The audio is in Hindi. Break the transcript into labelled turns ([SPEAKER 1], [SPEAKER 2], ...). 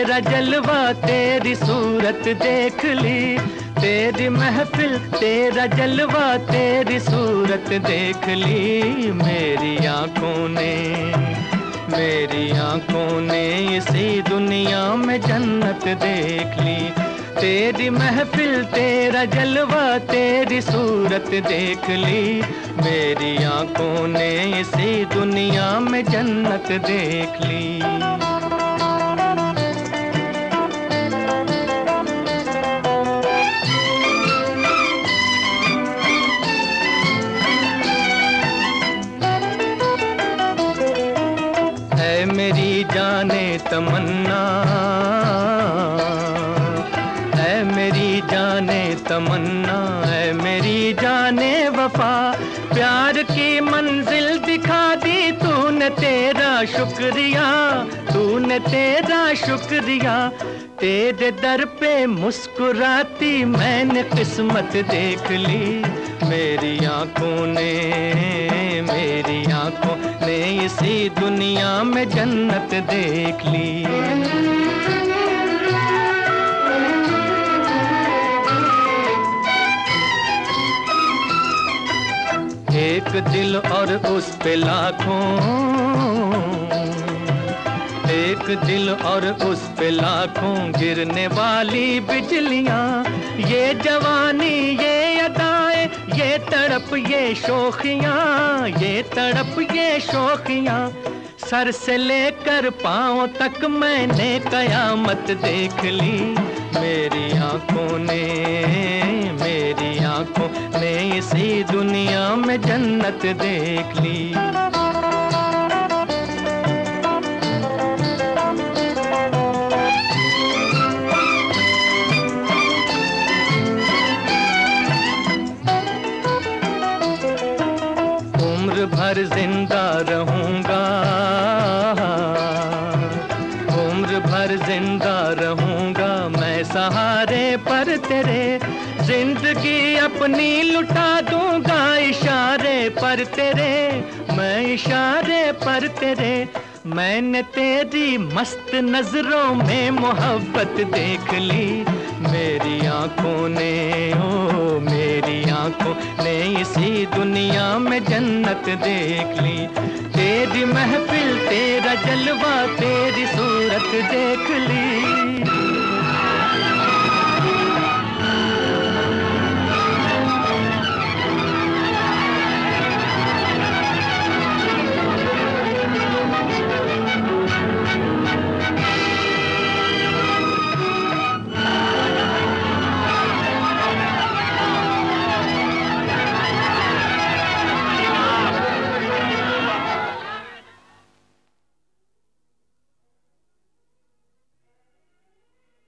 [SPEAKER 1] तेरा जलवा तेरी सूरत देख ली, तेरी महफिल तेरा जलवा तेरी सूरत देख ली। मेरी आंखों ने इसी दुनिया में जन्नत देख ली। तेरी महफिल तेरा जलवा तेरी सूरत देख ली, मेरी आंखों ने इसी दुनिया में जन्नत देख ली। है मेरी जाने तमन्ना, है मेरी जाने तमन्ना, है मेरी जाने वफा, प्यार की मंजिल दिखा दी तूने, तेरा शुक्रिया, तूने तेरा शुक्रिया। तेरे दर पे मुस्कुराती मैंने किस्मत देख ली, मेरी आंखों ने इसी दुनिया में जन्नत देख ली। एक दिल और उस पे लाखों, एक दिल और उस पे लाखों गिरने वाली बिजलियां, ये जवानी ये अदाएं ये तड़प ये शोखियां, ये तड़प ये शोखियां। सर से लेकर पांव तक मैंने कयामत देख ली, मेरी आंखों ने इसी दुनिया में जन्नत देख ली। उम्र भर जिंदा रहूंगा, उम्र भर जिंदा रहूंगा मैं सहारे पर तेरे, जिंदगी अपनी लुटा दूंगा इशारे पर तेरे, मैं इशारे पर तेरे। मैंने तेरी मस्त नजरों में मोहब्बत देख ली, मेरी आंखों ने इसी दुनिया में जन्नत देख ली। तेरी महफिल तेरा जलवा तेरी सूरत देख ली।